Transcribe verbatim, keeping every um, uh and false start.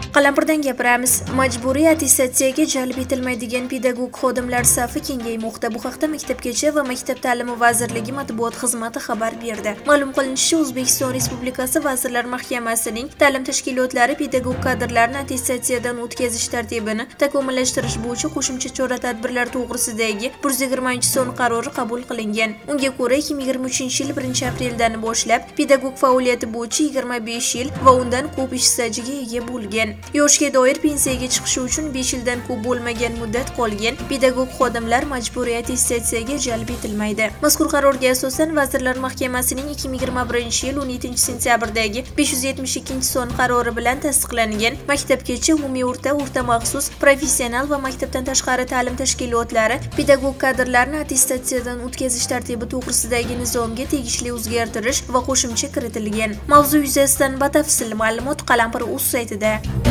Qalampirdan gapiramiz. Majburiy attestatsiyaga jalb etilmaydigan pedagog xodimlar safi kengaymoqda. Bu haqda Maktabgacha va Maktab ta'limi vazirligi matbuot xizmati xabar berdi. Ma'lum qilinishicha, O'zbekiston Respublikasi Vazirlar Mahkamasining ta'lim tashkilotlari pedagog kadrlarni attestatsiyadan o'tkazish tartibini takomillashtirish bo'yicha qo'shimcha chora-tadbirlar to'g'risidagi bir yuz yigirmanchi son qarori qabul qilingan. Unga ko'ra, ikki ming yigirma uchinchi yil birinchi apreldan boshlab pedagog faoliyati bo'yicha yigirma besh yil va undan ko'p ish stajiga ega bo'lgan, yoshga doir pensiyaga chiqishi uchun besh yildan ko'p bo'lmagan muddat qolgan pedagog xodimlar majburiy attestatsiyaga jalb etilmaydi. Mazkur qarorga asosan Vazirlar Mahkamasining ikki ming yigirma birinchi yil o'n yettinchi sentyabrdagi besh yuz yetmish ikkinchi son qarori bilan tasdiqlangan Maktabgacha, umumiy o'rta, o'rta maxsus, professional va maktabdan tashqari ta'lim tashkilotlari pedagog kadrlarni attestatsiyadan o'tkazish tartibi to'g'risidagi nizomga tegishli o'zgartirish va qo'shimcha kiritilgan. Mavzu yuzasidan batafsil ma'lumot Qalampir.uz saytida.